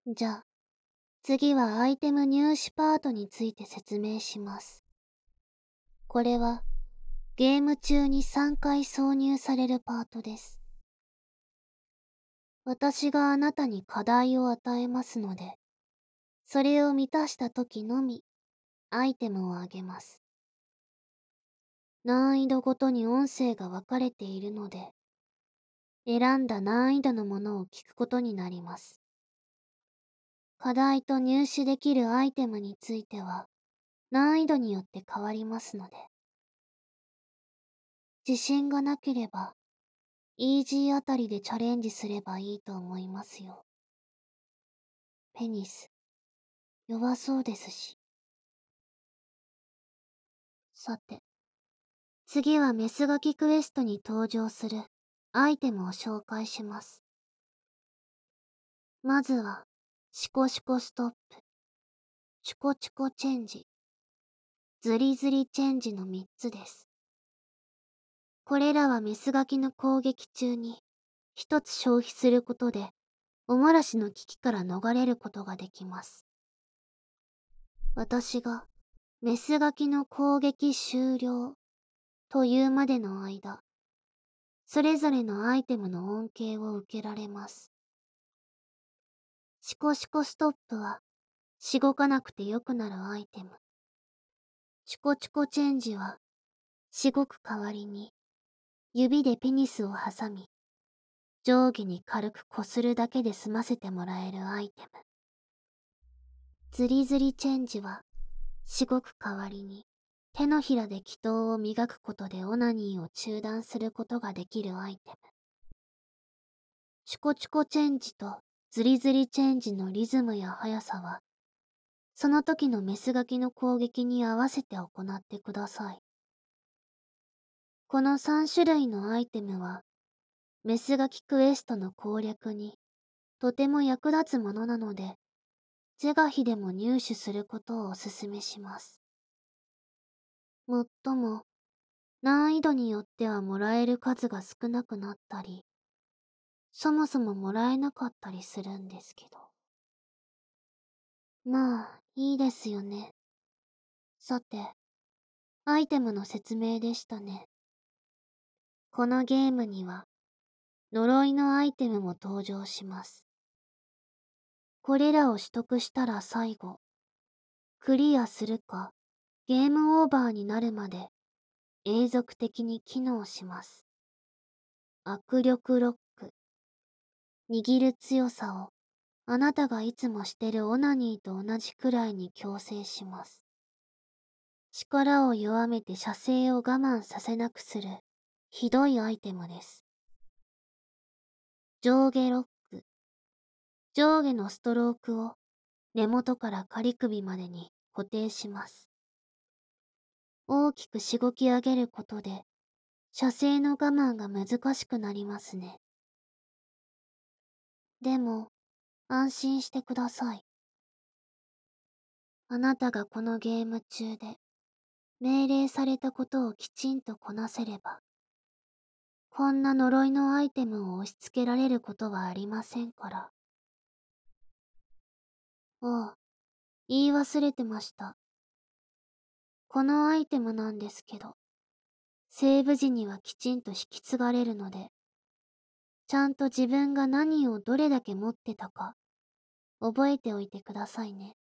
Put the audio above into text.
じゃあ、次はアイテム入手パートについて説明します。これは、ゲーム中に3回挿入されるパートです。私があなたに課題を与えますので、それを満たした時のみ、アイテムをあげます。難易度ごとに音声が分かれているので、選んだ難易度のものを聞くことになります。課題と入手できるアイテムについては、難易度によって変わりますので。自信がなければ、イージーあたりでチャレンジすればいいと思いますよ。ペニス、弱そうですし。さて、次はメスガキクエストに登場するアイテムを紹介します。まずは、シコシコストップ、チュコチュコチェンジ、ズリズリチェンジの3つです。これらはメスガキの攻撃中に一つ消費することで、おもらしの危機から逃れることができます。私がメスガキの攻撃終了というまでの間、それぞれのアイテムの恩恵を受けられます。シコシコストップは、しごかなくてよくなるアイテム。チュコチュコチェンジは、しごく代わりに、指でペニスを挟み、上下に軽くこするだけで済ませてもらえるアイテム。ズリズリチェンジは、しごく代わりに、手のひらで気筒を磨くことでオナニーを中断することができるアイテム。チュコチュコチェンジとズリズリチェンジのリズムや速さは、その時のメスガキの攻撃に合わせて行ってください。この3種類のアイテムは、メスガキクエストの攻略にとても役立つものなので、是が非でも入手することをお勧めします。もっとも、難易度によってはもらえる数が少なくなったり、そもそももらえなかったりするんですけど。まあ、いいですよね。さて、アイテムの説明でしたね。このゲームには、呪いのアイテムも登場します。これらを取得したら最後、クリアするか、ゲームオーバーになるまで、永続的に機能します。握力ロック。握る強さを、あなたがいつもしてるオナニーと同じくらいに強制します。力を弱めて射精を我慢させなくする、ひどいアイテムです。上下ロック。上下のストロークを根元から仮首までに固定します。大きくしごき上げることで、射精の我慢が難しくなりますね。でも、安心してください。あなたがこのゲーム中で命令されたことをきちんとこなせれば、こんな呪いのアイテムを押し付けられることはありませんから。ああ、言い忘れてました。このアイテムなんですけど、セーブ時にはきちんと引き継がれるので、ちゃんと自分が何をどれだけ持ってたか、覚えておいてくださいね。